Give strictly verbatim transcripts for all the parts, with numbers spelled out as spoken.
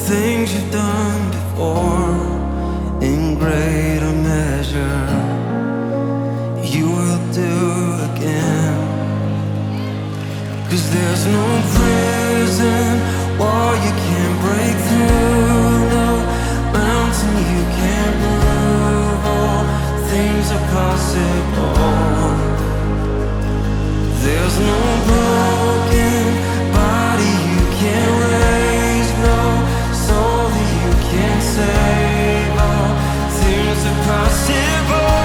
things you've done before, in greater measure you will do again. 'Cause there's no prison wall you can't break through, no mountain you can't move. All things are possible. There's no broken body you can't raise, no soul that you can't save. All things are possible.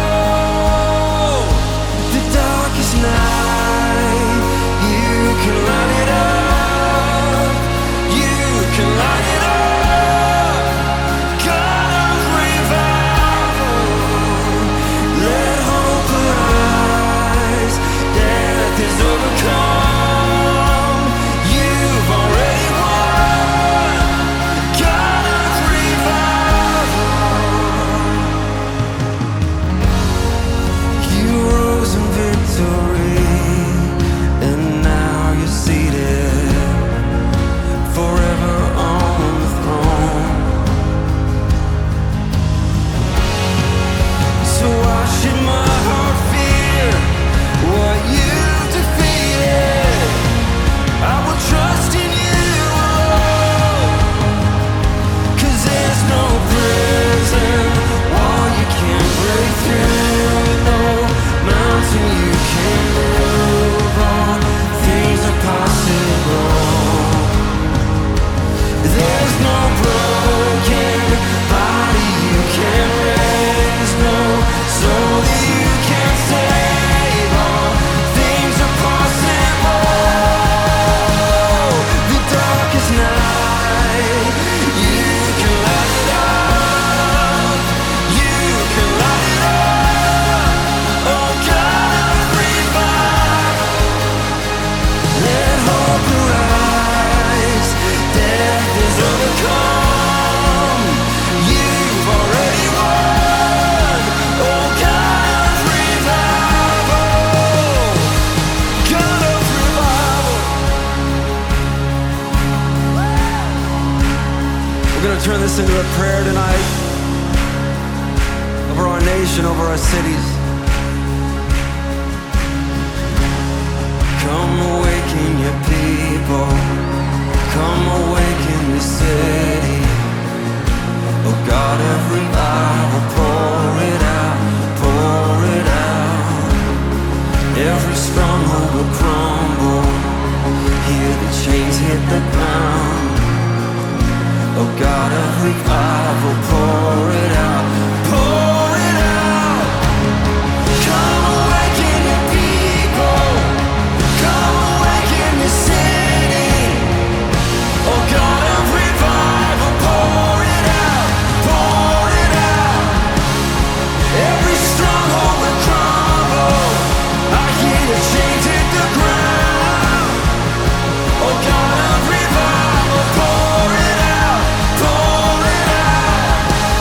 The darkest night, you can light it up. You can light it up. God of revival, let hope arise. Death is overcome. You've already won. God of revival. You rose in victory, and now you're seated forever on the throne. So why should my heart fear what you defeated? I will trust in you alone. 'Cause there's no prison wall you can't break through, no mountain you can't move. All things are possible. There's no broken body you can't raise, no soul that you can't save. All things are possible. The darkest night, you can light it up. You can light it up. Oh God of revival, let hope arise. Death is overcome. You've already won. Oh God of revival, God of revival. We're gonna turn this into a prayer tonight over our nation, over our cities. Come awaken your people. Come awaken the city. Oh God of revival, pour it out, pour it out. Every stronghold will crumble. Hear the chains hit the ground. Oh God of revival, pour it out, pour it out. Come awaken your people. Come awaken the city. Oh God of revival, pour it out, pour it out. Every stronghold will crumble. I hear the chains hit the ground. Oh God of revival, pour it out, pour it out.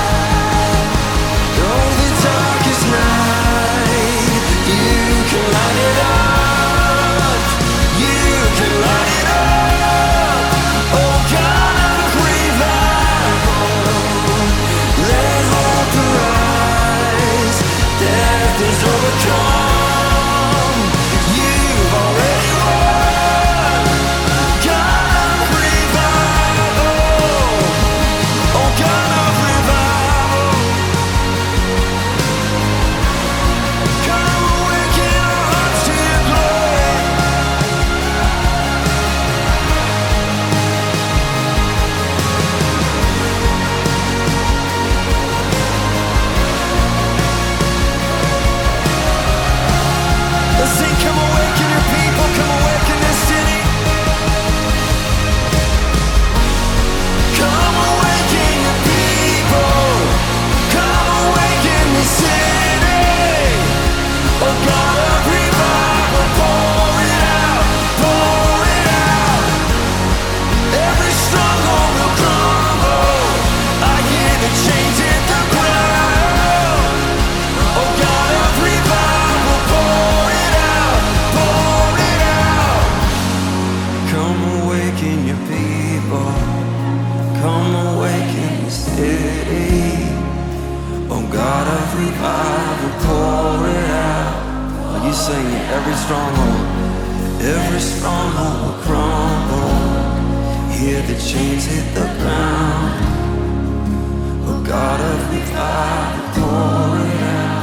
city. Oh God of revival, pour it out. Are you singing? Every stronghold, every stronghold will crumble. Hear the chains hit the ground. Oh God of revival, pour it out.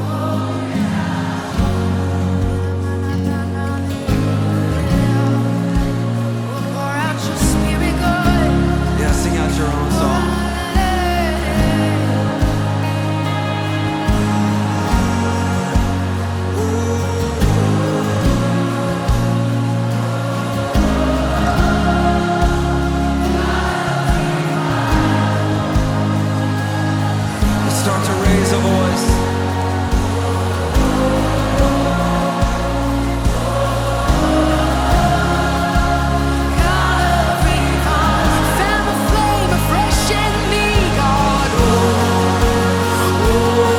Pour out your spirit, God. Yeah, sing out your own song. Start to raise a voice. God of revival, fan the flame afresh in me, God. Oh, oh,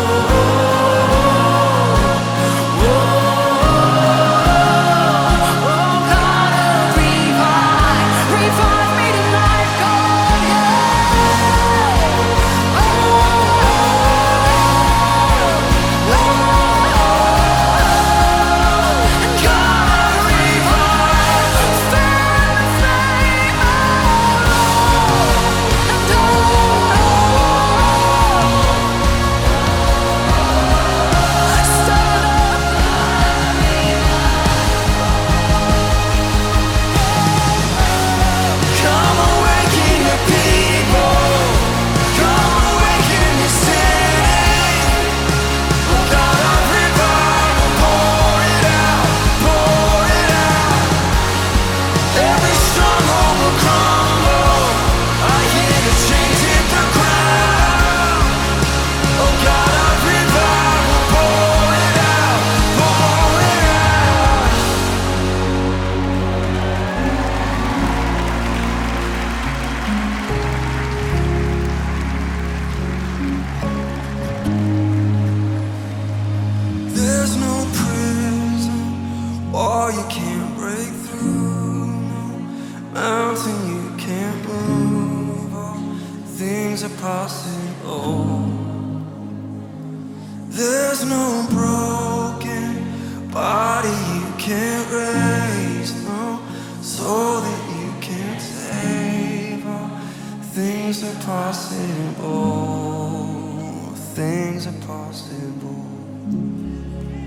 oh, oh, God of revival, revive me tonight, God. Yeah. Oh, Come awaken your people. Come awaken your city. Oh God of revival, pour it out, pour it out. Every stronghold will crumble. I hear the chains hit the ground. Oh God of revival, pour it out, pour it out. There's no prison wall you can't break through, no mountain you can't move. All things are possible. There's no broken body you can't raise, no soul that you can't save. All things are possible. Things are possible.